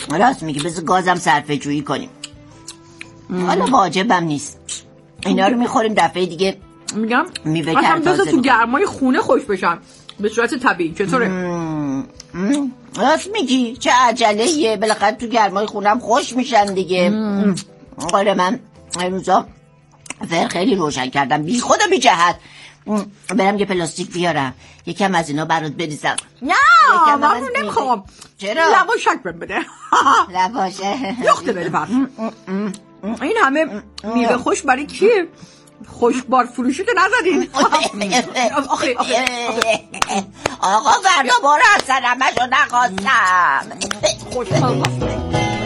راست میگی، بذار گازم صرفه جویی کنیم. حالا واجبم نیست، اینا رو میخوریم دفعه دیگه میگم میوه اصلا تازه بذار تو گرمای خونه خوش بشن به صورت طبیعی. چطوره؟ راست میگی، چه عجله‌ایه، بالاخره تو گرمای خونم خوش میشن دیگه. آره من این روزا خیلی روشن کردم، بی خود و بی جهت. برم یه پلاستیک بیارم یکم از اینا برات بریزم. نه من نمیخوام. چرا؟ لواشک بده. لواشه یخته بده بر. این همه میوه خوش برای کیه؟ خوشبار فروشی که نزدین. آقا فردا بارو از سرمشو نخواستم. خوشحال باش.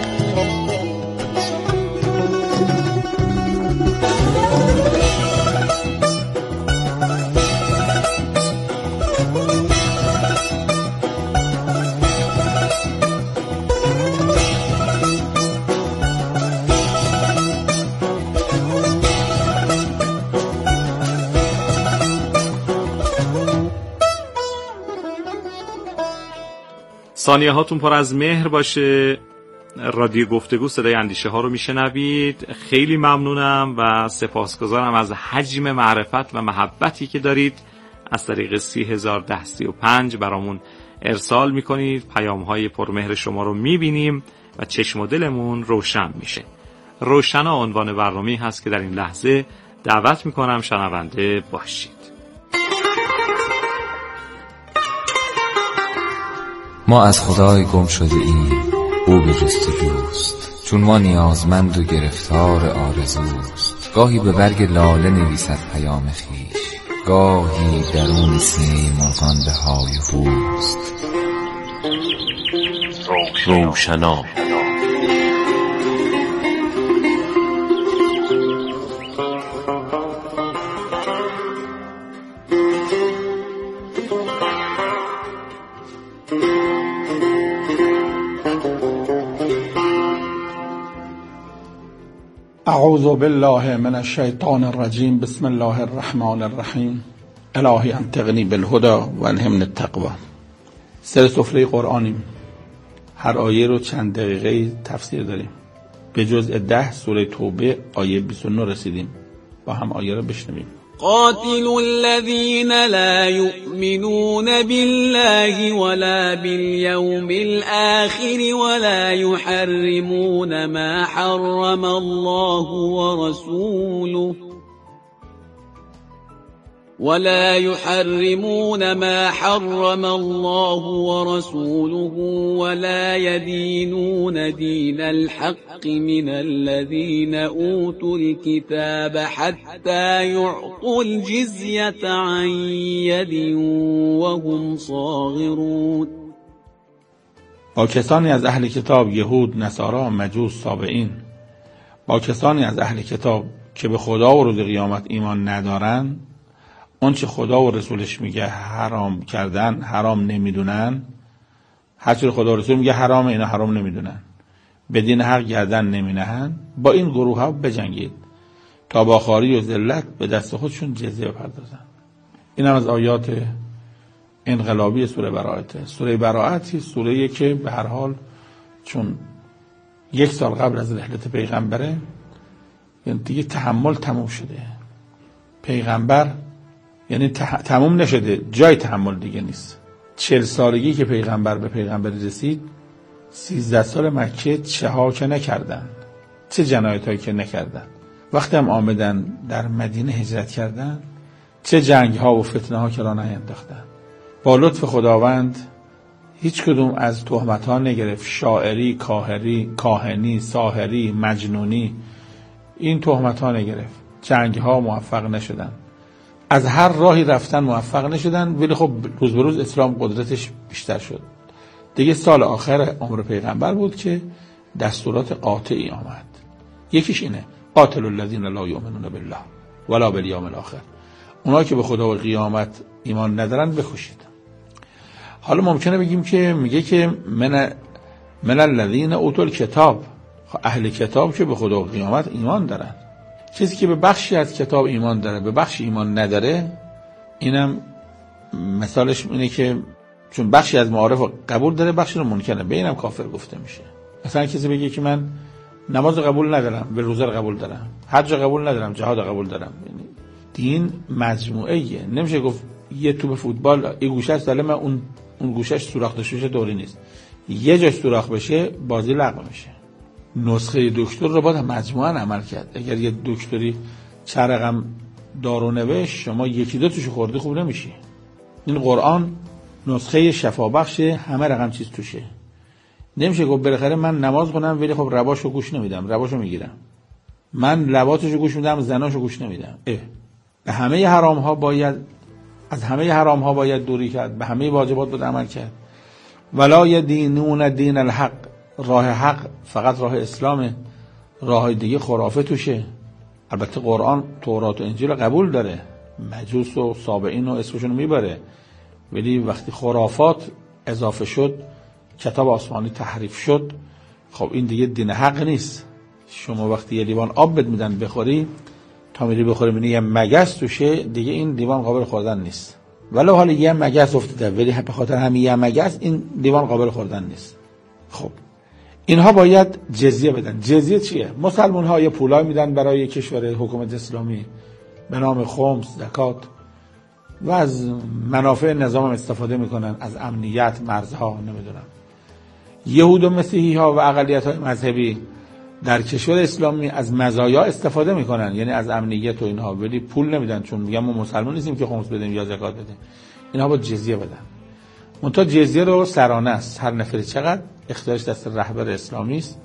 ثانیه هاتون پر از مهر باشه. رادیو گفتگو صدای اندیشه ها رو میشنوید. خیلی ممنونم و سپاسگزارم از حجم معرفت و محبتی که دارید از طریق 30,01035 برامون ارسال میکنید. پیام های پرمهر شما رو میبینیم و چشم و دلمون روشن میشه. روشنا عنوان برنامه‌ای هست که در این لحظه دعوت میکنم شنونده باشید. ما از خدای گم شده ایم، او به جستجوست، چون ما نیازمند و گرفتار آرزوست. گاهی به برگ لاله نویسد پیام خویش، گاهی درون سینه مرغان به های هوست. روشنا اعوذ بالله من الشیطان الرجیم. بسم الله الرحمن الرحیم. الهی انطقنی بالهدى و الهمنی التقوی. سر سفره قرآنیم. هر آیه رو چند دقیقه تفسیر داریم. به جزء 10 سوره توبه آیه 29 رسیدیم. با هم آیه رو بشنویم. قاتلوا الذين لا يؤمنون بالله ولا باليوم الآخر ولا يحرمون ما حرم الله ورسوله ولا يدينون دين الحق من الذين أوتوا الكتاب حتى يعطوا الجزية عن يد وهم صاغرون. با کسانی از اهل کتاب، یهود، نصارا، مجوس، سابئین، با کسانی از اهل کتاب که به خدا و روز قیامت ایمان ندارن، اون چه خدا و رسولش میگه حرام کردن حرام نمیدونن، هر چی خدا و رسول میگه حرام اینا حرام نمیدونن، به دین حق گردن نمینهن، با این گروه ها بجنگید تا با خواری و ذلت به دست خودشون جزیه بپردازن. این هم از آیات انقلابی سوره براءت. سوره براءت سوره‌ای که به هر حال چون 1 سال قبل از رحلت پیغمبره، یعنی دیگه تحمل تموم شده. پیغمبر یعنی تموم نشده، جای تحمل دیگه نیست. 40 سالگی که پیغمبر به پیغمبر رسید، 13 سال مکه چه ها که نکردن، چه جنایت هایی که نکردن. وقتی هم آمدن در مدینه هجرت کردن، چه جنگ ها و فتنه ها که را نینداختن. با لطف خداوند هیچ کدوم از تهمت ها نگرفت. شاعری، کاهنی، ساحری، مجنونی، این تهمت ها نگرفت. جنگ ها موفق نشدن، از هر راهی رفتن موفق نشدن، ولی خب روز به روز اسلام قدرتش بیشتر شد. دیگه سال آخر عمر پیغمبر بود که دستورات قاطعی آمد. یکیش اینه: قاتل الذین لا یؤمنون بالله ولا بالیوم الاخر. اونا که به خدا و قیامت ایمان ندارن بکشید. حالا ممکنه بگیم که میگه که من الذین اوتوا الکتاب، اهل کتاب که به خدا و قیامت ایمان دارن. کسی که به بخشی از کتاب ایمان داره به بخشی ایمان نداره، اینم مثالش اینه که چون بخشی از معارف قبول داره بخشی رو منکره، به اینم کافر گفته میشه. مثلا کسی بگه که من نماز قبول ندارم، به روزه قبول دارم، حج قبول ندارم، جهاد قبول دارم. یعنی دین مجموعه‌ایه. نمیشه گفت یه توپ فوتبال یه گوشه‌اش سالمه، اون گوشه‌اش سوراخ داشته دوری نیست. یه جاش سوراخ بشه بازی لغو میشه. نسخه دکتر رو باید مجموعاً عمل کرد. اگر یه دکتری چرقم دارو نوشت، شما یکی دو توش خوردی خوب نمیشی. این قرآن نسخه شفابخش، همه رقم چیز توشه. نمیشه گفت بالاخره من نماز کنم ولی خب رباشو گوش نمیدم، رباشو میگیرم. من لواتشو گوش میدم، زناشو گوش نمیدم. به همه حرام ها باید، از همه حرام ها باید دوری کرد، به همه واجبات باید عمل کرد. ولا یدینون دین الحق، راه حق فقط راه اسلامه، راه دیگه خرافه توشه. البته قرآن تورات و انجیل قبول داره، مجوس و سابعین و اسمشون میبره، ولی وقتی خرافات اضافه شد، کتاب آسمانی تحریف شد، خب این دیگه دین حق نیست. شما وقتی یه لیوان آب بد میدن بخوری، تا میری بخوری میبینی یه مگس توشه، دیگه این لیوان قابل خوردن نیست. ولو حالا یه مگس افتاده، ولی به خاطر همین یه مگس این لیوان قابل خوردن نیست. خب اینها باید جزیه بدن. جزیه چیه؟ مسلمان ها یه پولای میدن برای کشور حکومت اسلامی به نام خمس، زکات، و از منافع نظام استفاده میکنن، از امنیت، مرزها، نمیدونم. یهود و مسیحی ها و اقلیت های مذهبی در کشور اسلامی از مزایا استفاده میکنن، یعنی از امنیت و اینها، ولی پول نمیدن، چون میگن ما مسلمان نیستیم که خمس بدیم یا زکات بدیم. اینها باید جزیه بدن. منتها جزیه رو سرانه است، هر نفری چقدر، اختیارش دست رهبر اسلامی است.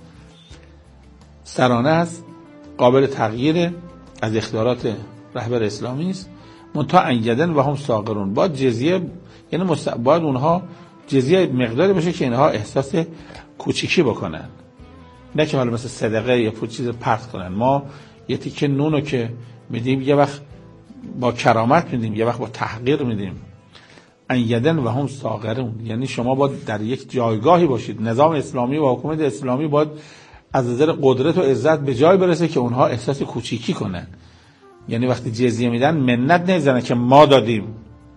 سرانه است، قابل تغییر، از اختیارات رهبر اسلامی است. منتها انجدن و هم ساغرون، باید جزیه، یعنی باید اونها جزیه مقداری باشه که اینها احساس کوچیکی بکنن، نه که حالا مثل صدقه یا پول چیز پرت کنن. ما یه تیکه نونو که میدیم یه وقت با کرامت میدیم، یه وقت با تحقیر میدیم. انجدن و هم ساغرون، یعنی شما باید در یک جایگاهی باشید. نظام اسلامی و حکومت اسلامی باید از نظر قدرت و عزت به جای برسه که اونها احساس کوچیکی کنن. یعنی وقتی جزیه میدن منت نمیزنن که ما دادیم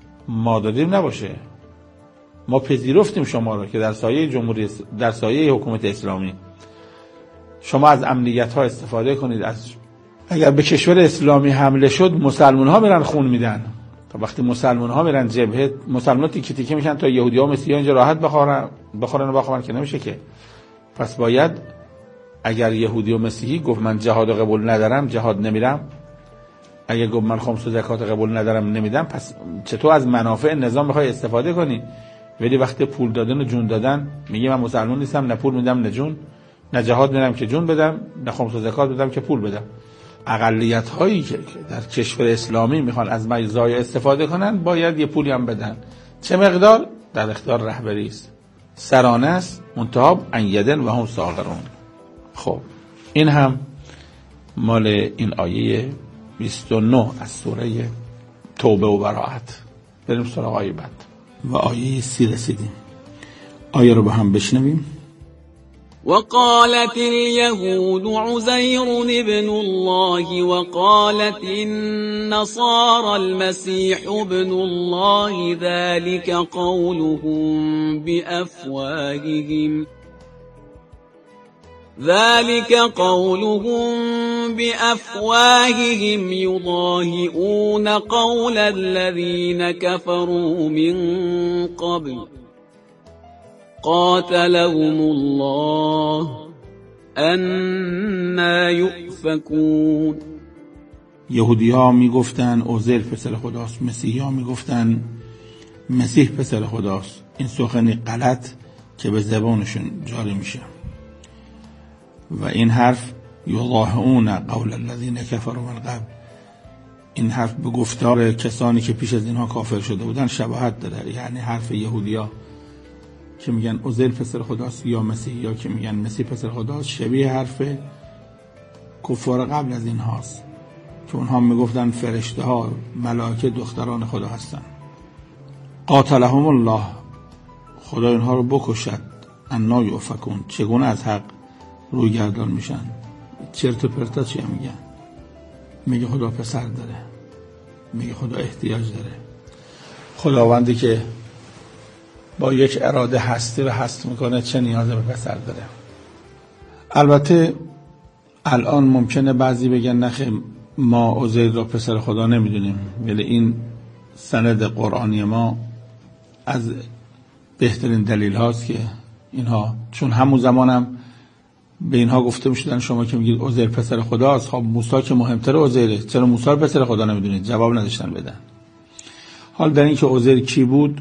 نباشه. ما پذیرفتیم شما رو که در سایه جمهوری، در سایه حکومت اسلامی شما از امنیت ها استفاده کنید. اگر به کشور اسلامی حمله شد، مسلمان ها میرن خون میدن. تا وقتی مسلمان ها میرن جبهه، مسلمان تیکه تیکه میشن تا یهودی ها و مسیحی ها اینجا راحت بخورن که نمیشه که. پس باید اگر یهودی و مسیحی گفت من جهاد قبول ندارم، جهاد نمیرم، اگه گفت من خمس و زکات قبول ندارم، نمیدم، پس چطور از منافع نظام بخوای استفاده کنی؟ ولی وقتی پول دادن و جون دادن، میگه من مسلمان نیستم، نه پول میدم نه جون، نه جهاد میرم که جون بدم، نه خمس و زکات بدم که پول بدم. اقلیت هایی که در کشور اسلامی میخوان از مزایا استفاده کنن، باید یه پولی هم بدن. چه مقدار؟ در اختیار رهبری است، سرانه است، منتها انجدن و هم ساغرون. خب این هم مال این آیه 29 از سوره توبه و براءت. بریم سراغ آیه بعد و آیه 30 رسیدیم. آیه رو با هم بشنویم. وقالت اليهود عزير ابن الله وقالت النصارى المسيح ابن الله ذلك قولهم بأفواههم يضاهئون قول الذين كفروا من قبل قاتلهم الله أنا يؤفكون. یهودی ها میگفتن عزیر پسر خداست، مسیحی ها میگفتن مسیح پسر خداست. این سخنی غلط که به زبانشون جاری میشه. و این حرف یضاهئون قول الذین کفروا من قبل، این حرف به گفتار کسانی که پیش از اینها کافر شده بودن شباهت داره. یعنی حرف یهودیا که میگن عزیر پسر خداست یا مسیحی ها که میگن مسیح پسر خداست، شبیه حرف کفار قبل از این هاست که اونها میگفتن فرشته ها، ملائکه دختران خدا هستن. قاتلهم الله، خدا اینها رو بکشد. انا یؤفکون، چگونه از حق روی گردان میشن. چرت و پرتا چیه میگن؟ میگه خدا پسر داره، میگه خدا احتیاج داره. خداوندی که با یک اراده هستی رو هست میکنه چه نیاز به پسر داره؟ البته الان ممکنه بعضی بگن نخیر ما عزیر را پسر خدا نمیدونیم، ولی این سند قرآنی ما از بهترین دلیل هاست که اینها، چون همون زمانم به اینها گفته میشدن شما که میگید عزیر پسر خداست، خب موسی که مهمتر عزیره، چرا موسی رو پسر خدا نمیدونید؟ جواب نداشتن بدن. حال در این که عزیر کی بود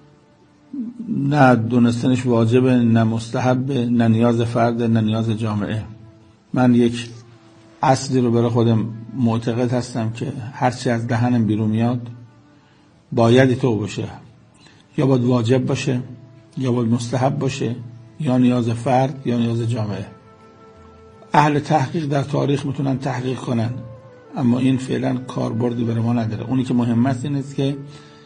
نه دونستنش واجبه، نه مستحبه، نه نیاز فرد، نه نیاز جامعه. من یک اصلی رو برای خودم معتقد هستم که هرچی از دهنم بیرون میاد بایدی تو باشه، یا باید واجب باشه، یا باید مستحب باشه، یا نیاز فرد یا نیاز جامعه. اهل تحقیق در تاریخ میتونن تحقیق کنن، اما این فعلا کاربردی برای ما نداره. اونی که مهم است این است که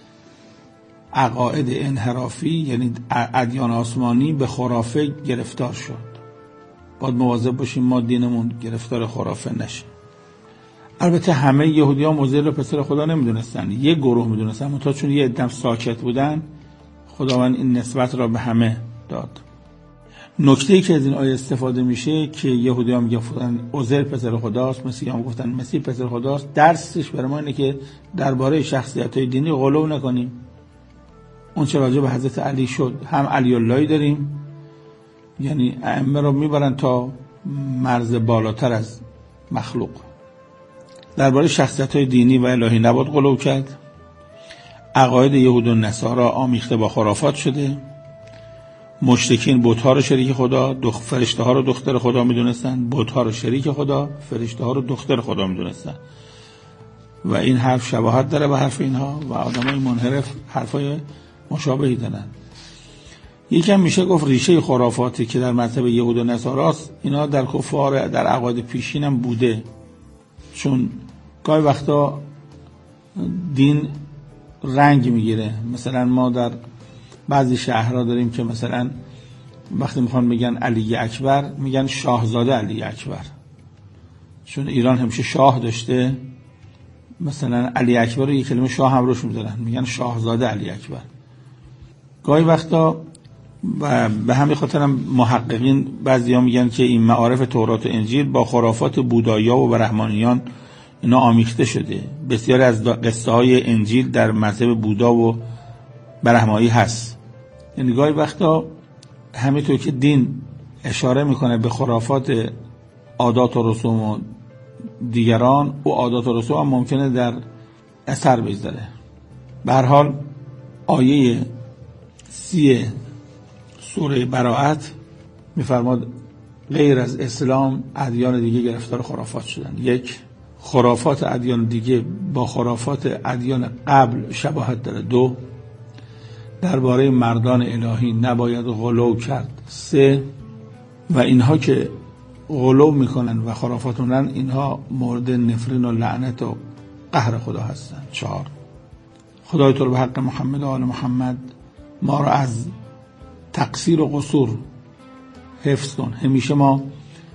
عقاید انحرافی، یعنی ادیان آسمانی، به خرافه گرفتار شد. باید مواظب باشیم ما دینمون گرفتار خرافه نشه. البته همه یهودیان عزیر رو پسر خدا نمیدونستن، یک گروه میدونستن، منتها چون یه عده ساکت بودن خداوند این نسبت را به همه داد. نکته‌ای که از این آیه استفاده میشه که یهودیان میگفتن عزیر پسر خداست، مسیحیان گفتن مسیح پسر خداست، درسش برای ما اینه که درباره شخصیت‌های دینی غلو نکنیم. اون چه راجع به حضرت علی شد، هم علی اللهی داریم، یعنی ائمه رو میبرن تا مرز بالاتر از مخلوق. درباره شخصیت‌های دینی و الهی نباید غلو کرد. عقاید یهود و نصارا آمیخته با خرافات شده. مشرکین بت‌ها رو شریک خدا، فرشته ها رو دختر خدا میدونستن، بت‌ها رو شریک خدا، فرشته ها رو دختر خدا میدونستن. و این حرف شباهت داره به حرف اینها و آدمای منحرف حرفای مشابهی دارن. یکم میشه گفت ریشه خرافاتی که در مذهب یهود و نصاراست، اینا در کفار در عقاید پیشین هم بوده. چون گاهی وقتا دین رنگ میگیره. مثلا ما در بعضی شهرها داریم که مثلا وقتی میخوان میگن علی اکبر میگن شاهزاده علی اکبر، چون ایران همیشه شاه داشته. مثلا علی اکبر رو یک کلمه شاه هم روش میذارن، میگن شاهزاده علی اکبر. گاهی وقتا و به همین خاطر هم محققین بعضیا میگن که این معارف تورات و انجیل با خرافات بودایا و برهمانیان اینا آمیخته شده. بسیاری از قصه های انجیل در مذهب بودا و برهمانی هست. یعنی گاهی وقتا همینطور که دین اشاره میکنه به خرافات عادات و رسوم و دیگران، و عادات و رسوم هم ممکنه در اثر بگذاره. به هر حال آیه 30 سوره براءت میفرماد غیر از اسلام ادیان دیگه گرفتار خرافات شدن. یک، خرافات ادیان دیگه با خرافات ادیان قبل شباهت داره. دو، درباره مردان الهی نباید غلو کرد. سه، و اینها که غلو میکنن و خرافات میکنن اینها مورد نفرین و لعنت و قهر خدا هستن. چهار، خدای تو رو به حق محمد و آل محمد ما رو از تقصیر و قصور حفظ کن. همیشه ما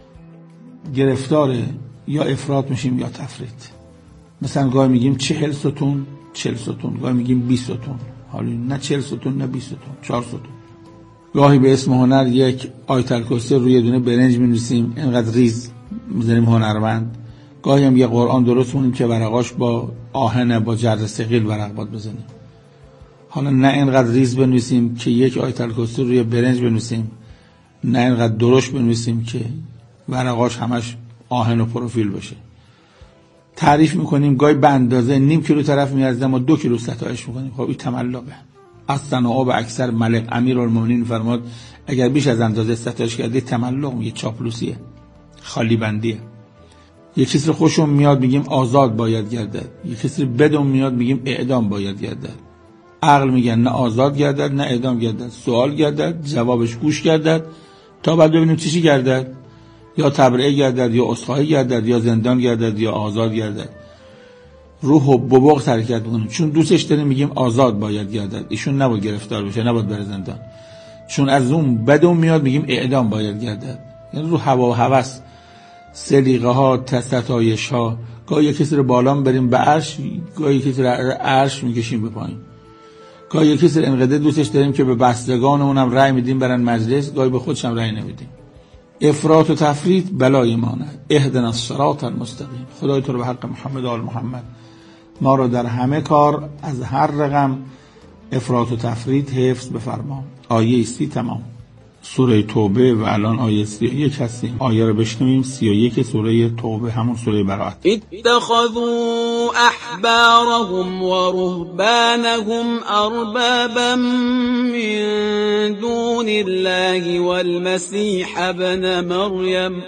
گرفتار یا افراط میشیم یا تفریط. مثلا گاهی میگیم 40 ستون 40 ستون، گاهی میگیم 20 ستون، حالا نه 40 ستون نه 20 ستون، 4 ستون. گاهی به اسم هنر یک آیت الکرسی روی دونه برنج می‌نویسیم، اینقدر ریز می‌ذاریم هنرمند. گاهی هم یه قرآن درست کنیم که ورقاش با آهن با جرد ثقیل ورق باد بزنیم. حالا نه اینقدر ریز بنویسیم که یک آیت الکرسی روی برنج بنویسیم، نه اینقدر درشت بنویسیم که ورقاش همش آهن و پروفیل باشه. تعریف میکنیم گاهی به اندازه نیم کیلو طرف میارزه ما 2 کیلو ستایش میکنیم. خب این تملقه. از صنعا به اکثر ملک امیرالمومنین فرماد اگر بیش از اندازه ستایش کردی تملق میگه، چاپلوسیه، خالی بندیه. یک کسی رو خوشم میاد میگیم آزاد باید گردد، یک کسی رو بدم میاد میگیم اعدام باید گردد. عقل میگن نه آزاد گردد نه اعدام گردد، سوال گردد، جوابش گوش گردد تا بعد ببینیم چی گردد، یا تبرئه گردد یا عذرخواهی گردد یا زندان گردد یا آزاد گردد. روح و ببغض حرکت میکنیم. چون دوستش داریم میگیم آزاد باید گردد، ایشون نباید گرفتار بشه، نباید بره زندان. چون از اون بدون میاد میگیم اعدام باید گردد. یعنی رو هوا و هوس، سلیقه ها، ستایش ها. گاهی کسی رو بالا بریم به عرش، گاهی کسی رو عرش میکشیم به پایین. گاهی کسی رو انقدر دوستش داریم که به بستگانمون هم رأی میدیم برن مجلس، گاهی به خودش هم رأی نمیدیم. افراط و تفریط بلای مانه. اهدنا الصراط المستقیم. خدای تو رو به حق محمد و آل محمد ما رو در همه کار از هر رقم افراط و تفریط حفظ بفرما. آیه 30 تمام. سوره توبه و الان آیه 31 هستیم. آیه رو بشنویم. 31 سوره توبه، همون سوره براءت. اتخذوا احبارهم ورهبانهم اربابا من دون الله والمسيح ابن مريم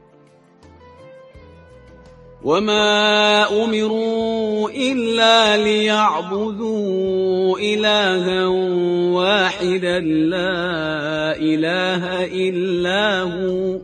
وما أمروا إلا ليعبدوا إلها واحدا لا إله إلا هو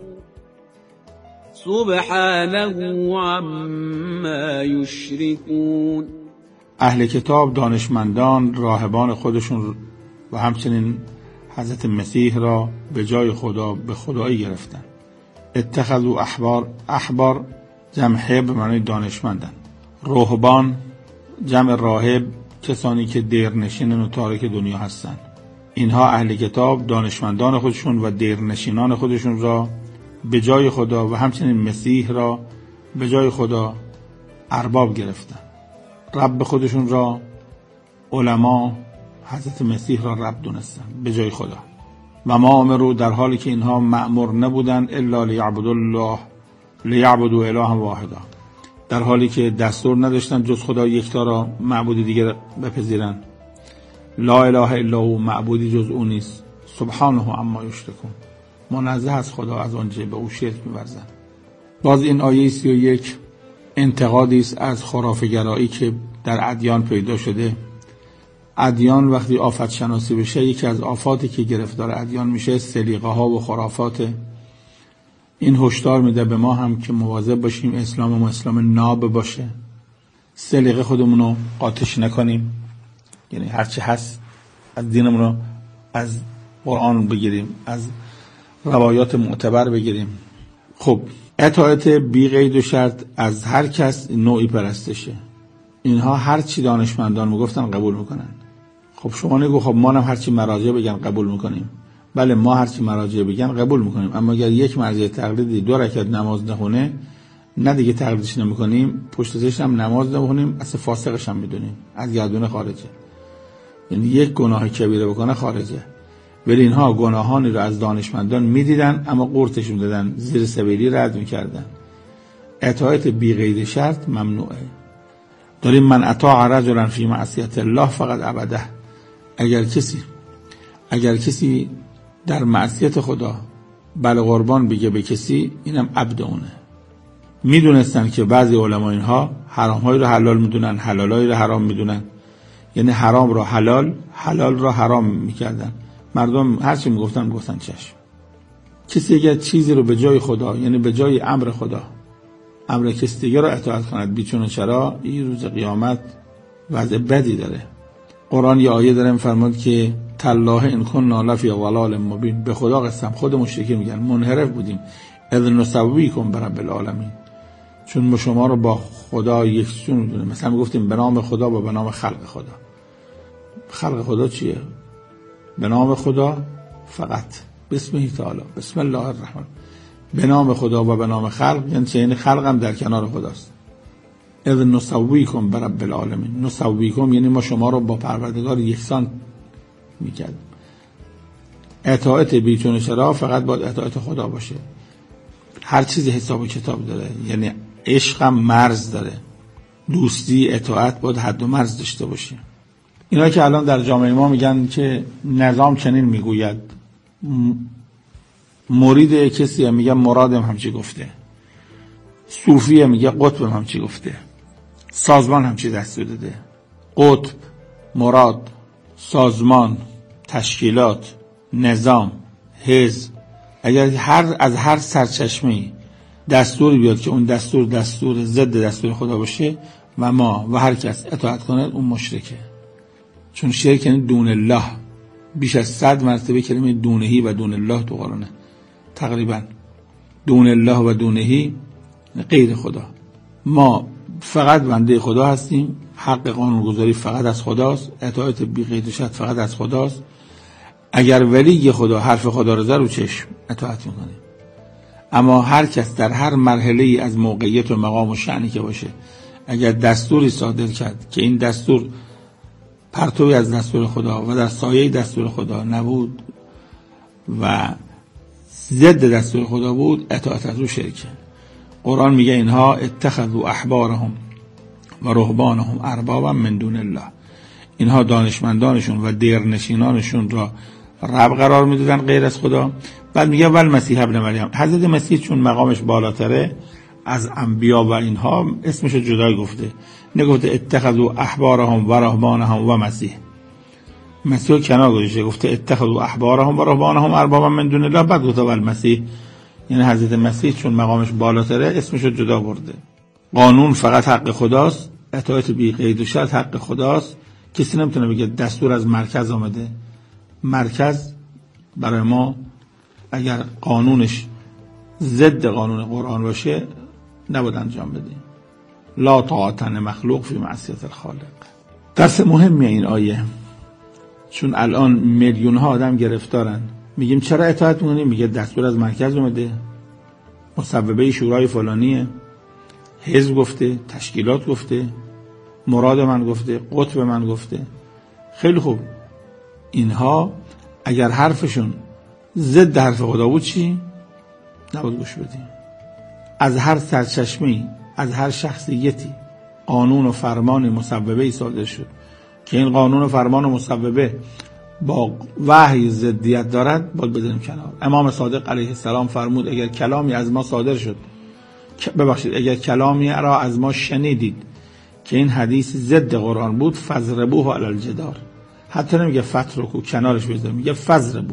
سبحانه عما يشركون. اهل کتاب دانشمندان راهبان خودشون و همچنین حضرت مسیح را به جای خدا به خدایی گرفتن. اتخذوا احبار جمع حبر معنی دانشمندن. رهبان جمع راهب کسانی که دیرنشین و تارک دنیا هستن. اینها اهل کتاب دانشمندان خودشون و دیرنشینان خودشون را به جای خدا و همچنین مسیح را به جای خدا ارباب گرفتن. رب خودشون را علما حضرت مسیح را رب دونستن به جای خدا. و ما امروا در حالی که اینها مأمور نبودن الا لیعبدوا الها واحدا، در حالی که دستور نداشتن جز خدا یکتا را معبودی دیگر بپذیرن. لا اله الا هو، معبودی جز او نیست. سبحانه عما یشرکون، منزه از خدا از آنچه به او شرک می‌ورزند. باز این آیه 31 انتقادی است از خرافه‌گرایی که در ادیان پیدا شده. ادیان وقتی آفت شناسی بشه، یکی از آفاتی که گرفتار ادیان میشه سلیقه ها و خرافات. این هشدار میده به ما هم که مواظب باشیم اسلام ما اسلام ناب باشه، سلیقه خودمون رو قاطش نکنیم، یعنی هرچی هست از دینمون رو از قرآن بگیریم، از روایات معتبر بگیریم. خب اطاعت بی قید و شرط از هر کس نوعی پرستشه. اینها هر چی دانشمندان میگفتن قبول میکنن. خب شما نگو خب ما هم هر چی مراجع بگن قبول میکنیم. بله ما هر چی مراجع بگن قبول میکنیم، اما اگر یک مرجع تقلیدی 2 رکعت نماز نخونه، نه دیگه تقلیدش نمیکنیم، پشت سرش هم نماز نمیخونیم، اصلا فاسقش هم میدونیم، از گردون خارجه. یعنی یک گناه کبیره بکنه خارجه. ولی اینها گناهانی رو از دانشمندان میدیدن اما قورتشون دادن، زیر سبیلی رد میکردن. اطاعت بی قید شرط ممنوعه. داریم من اطاع رجلا فی معصیت الله فقط عبده. اگر کسی در معصیت خدا بله قربان بگه به کسی، اینم عبد اونه. میدونستن که بعضی علما اینها حرام‌هایی رو حلال میدونن، حلالایی رو حرام میدونن، یعنی حرام را حلال، حلال را حرام میکردن. مردم هرچی میگفتن چشم. کسی اگر چیزی رو به جای خدا، یعنی به جای امر خدا، امر کسی دیگه رو اطاعت کند بیچون چرا، این روز قیامت وضع بدی داره. قرآن یه آیه داره میفرماد که تالله ان كنا لفی ضلال مبین، به خدا قسم خود مشرکین میگن منحرف بودیم، اذ نسویکم برب العالمین، چون ما شما رو با خدا یکسون میدونیم. مثلا میگفتیم به نام خدا و به نام خلق خدا. خلق خدا چیه؟ به نام خدا فقط، بسم تعالی، بسم الله الرحمن، به نام خدا و به نام خلق، یعنی خلق هم در کنار خداست. اذ نسویکم برب العالمین، نسویکم یعنی ما شما رو با پروردگار یکسان میکردیم. اطاعت بیچون چرا فقط باید اطاعت خدا باشه. هر چیزی حساب و کتاب داره، یعنی عشق هم مرز داره، دوستی اطاعت باید حد و مرز داشته باشه. اینا که الان در جامعه ما میگن که نظام چنین میگوید، مرید کسی میگه مرادم همچی گفته، صوفی میگه قطبم همچی گفته، سازمان همچی دستور داده. قطب، مراد، سازمان، تشکیلات، نظام، حزب، اگر از هر سرچشمه‌ای دستوری بیاد که اون دستور ضد دستور خدا باشه و ما و هر کس اطاعت کنه، اون مشرکه. چون شرک یعنی دون الله، بیش از 100 مرتبه کلمه دونهی و دون الله تو قرآنه. تقریبا دون الله و دونهی غیر خدا. ما فقط بنده خدا هستیم، حق قانونگذاری فقط از خداست، اطاعت بی قید و شرط فقط از خداست. اگر ولی خدا حرف خدا رو زد رو چشم اطاعت میکنیم. اما هر کس در هر مرحله از موقعیت و مقام و شأنی که باشه اگر دستوری صادر کرد که این دستور پرتوی از دستور خدا و در سایه دستور خدا نبود و ضد دستور خدا بود، اطاعت از او شرکه. قرآن میگه اینها اتخذوا احبارهم و رهبانهم اربابا من دون الله، اینها دانشمندانشون و دیرنشینانشون را رب قرار میدادن غیر از خدا. بعد میگه ول مسیح ابن مریم، حضرت مسیح چون مقامش بالاتره از انبیا و اینها اسمش جدا گفته، نگفته اتخذوا احبارهم و رهبانهم و مسیح کنار گذاشته، گفته اتخذوا احبارهم و رهبانهم اربابا من دون الله، بعد گفته ول مسیح. یعنی حضرت مسیح چون مقامش بالاتره اسمش جدا برده. قانون فقط حق خداست، اطاعت بی قید و شرط حق خداست. کسی نمیتونه بگه دستور از مرکز آمده. مرکز برای ما اگر قانونش ضد قانون قرآن باشه نباید انجام بدیم. لا طاعت مخلوق فی معصیت الخالق. درس مهمیه این آیه، چون الان میلیون ها آدم گرفتارن. میگیم چرا اطاعت میکنیم؟ میگه دستور از مرکز اومده، مصوبه شورای فلانیه، حزب گفته، تشکیلات گفته، مراد من گفته، قطب من گفته. خیلی خوب، اینها اگر حرفشون ضد حرف خدا بود چی؟ نباید گوش بدیم. از هر سرچشمه‌ای، از هر شخصیتی قانون و فرمان مصوبه‌ای صادر شد که این قانون و فرمان و مصوبه با وحی ضدیت دارد، باید بذاریم کنار. امام صادق علیه السلام فرمود اگر کلامی از ما صادر شد، اگر کلامی را از ما شنیدید که این حدیث ضد قرآن بود، فضربوه علی الجدار. حتی نمیگه فترکو کنارش بذار، میگه فضربو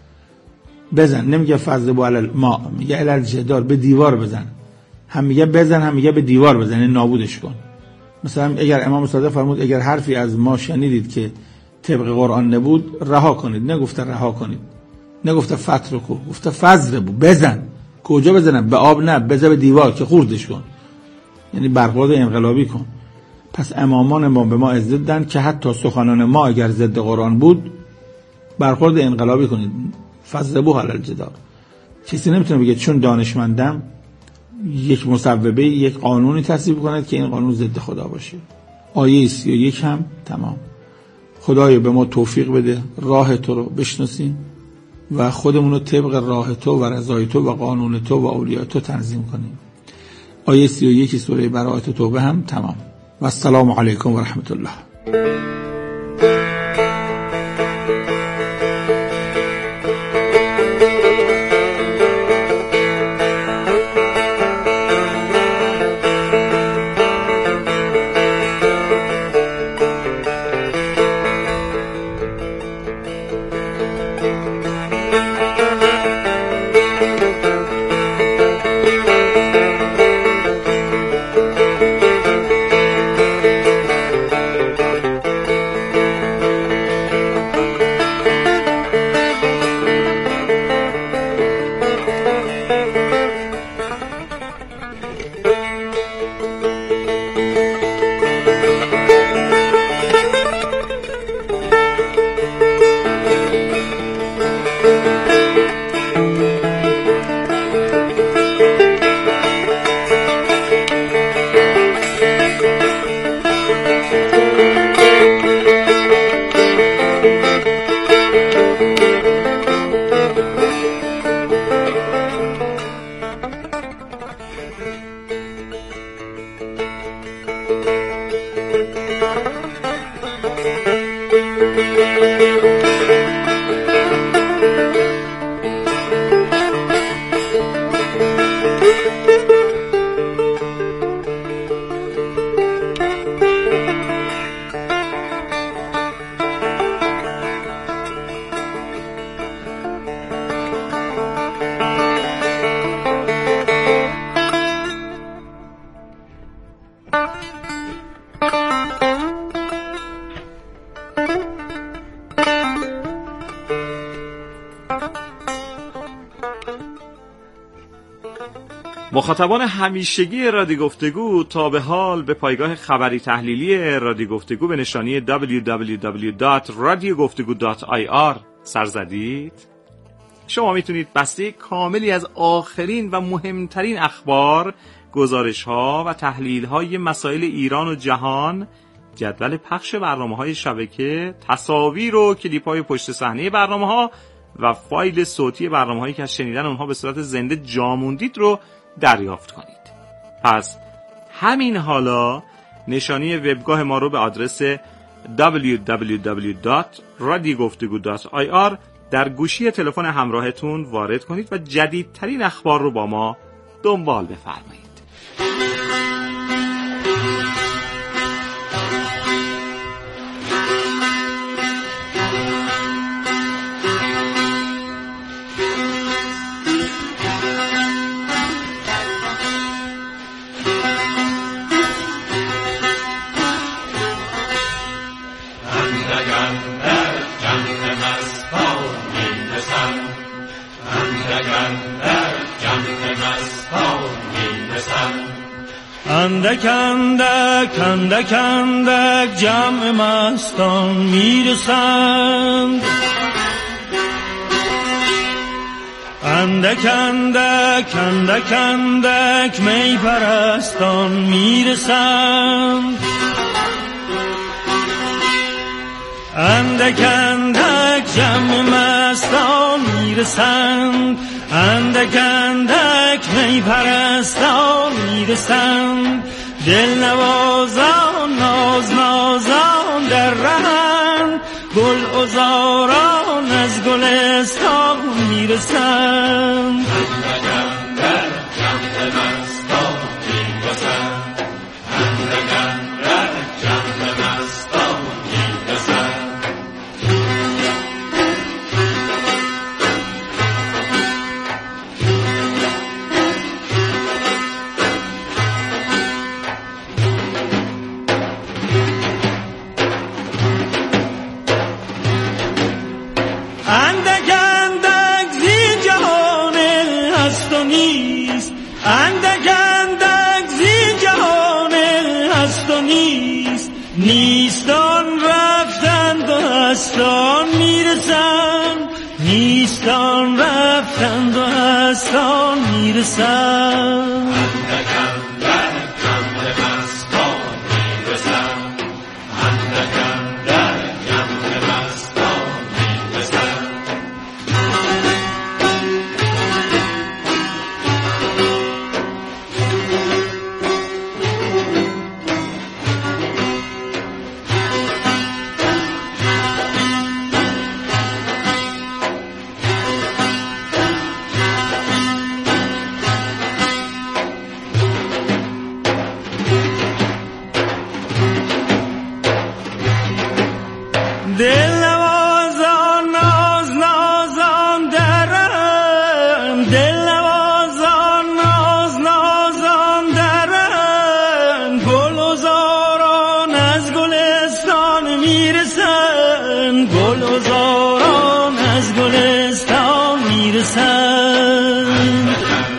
بزن، نمیگه فضربو علی الماء، میگه علی الجدار، به دیوار بزن. هم میگه بزن، هم میگه به دیوار بزن، نابودش کن. مثلا اگر امام صادق فرمود اگر حرفی از ما شنیدید که طبق قرآن نبود، رها کنید. نگفته رها کنید، نگفته فترکو، گفته فضربو، بزن. کجا بزنم؟ به آب نه، بزن به دیوار که خوردش کن، یعنی برخورد انقلابی کن. پس امامان ما به ما عزت دادن که حتی سخنان ما اگر ضد قرآن بود برخورد انقلابی کنید. فضربوه علی الجدار. کسی نمیتونه بگه چون دانشمندم یک مصوبه، یک قانونی تصویب کند که این قانون ضد خدا باشه. آیه 31 هم تمام. خدایا به ما توفیق بده راه تو رو بشناسیم و خودمون رو طبق راه تو و رضای تو و قانون تو و اولیاء تو تنظیم کنیم. آیه 31 سوره براءت توبه هم تمام. و السلام علیکم و رحمت الله. مخاطبان همیشگی رادیو گفتگو تا به حال به پایگاه خبری تحلیلی رادیو گفتگو به نشانی www.radiogoftego.ir سر زدید؟ شما میتونید بسته کاملی از آخرین و مهمترین اخبار، گزارش‌ها و تحلیل‌های مسائل ایران و جهان، جدول پخش برنامه‌های شبکه، تصاویر و کلیپ‌های پشت صحنه برنامه‌ها و فایل صوتی برنامه‌هایی که از شنیدن اونها به صورت زنده جا موندید رو دریافت کنید. پس همین حالا نشانی وبگاه ما رو به آدرس www.radiogoftego.ir در گوشی تلفن همراهتون وارد کنید و جدیدترین اخبار رو با ما دنبال بفرمایید. اندک اندک اندک اندک جمع مستان میرسند، اندک اندک اندک اندک می پرستان میرسند، اندک اندک جمع مستان میرسند، اندک اندک می پرستان میرسند، دل نوازان ناز نازان در رهند، گل عذاران از گلستان میرسند، اندک اندک جمع مستان میرسند، اندک اندک جمع مستان میرسند. نیستان رفتند و هستان میرسند، نیستان رفتند و هستان میرسند، اندک اندک جمع مستان میرسند، اندک اندک جمع مستان میرسند. دل نوازان ناز نازان درم، دل نوازان ناز نازان درم، گل عذاران از گلستان میرسن، گل عذاران از گلستان میرسن.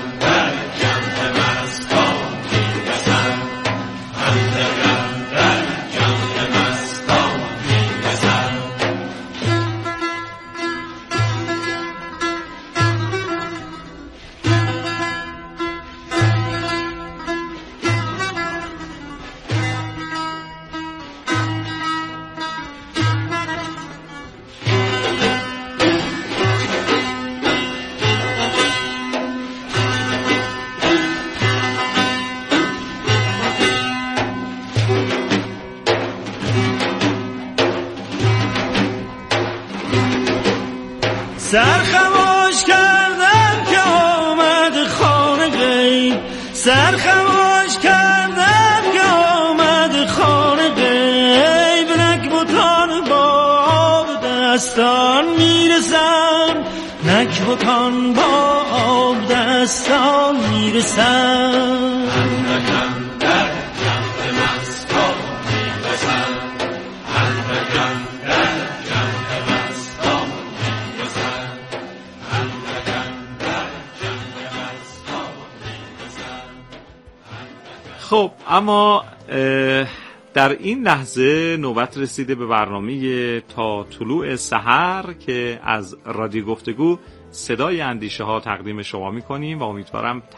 سرخموش کردم که آمد خانه غیب، سرخموش کردم که آمد خانه غیب، نکبتان با آب دستان میرسن، نکبتان با آب دستان میرسن، اندک اندک جمع مستان میرسن، اندک اندک جمع مستان میرسن، اندک اندک جمع مستان میرسن. خب اما در این لحظه نوبت رسیده به برنامه تا طلوع سحر که از رادیو گفتگو صدای اندیشه ها تقدیم شما میکنیم و امیدوارم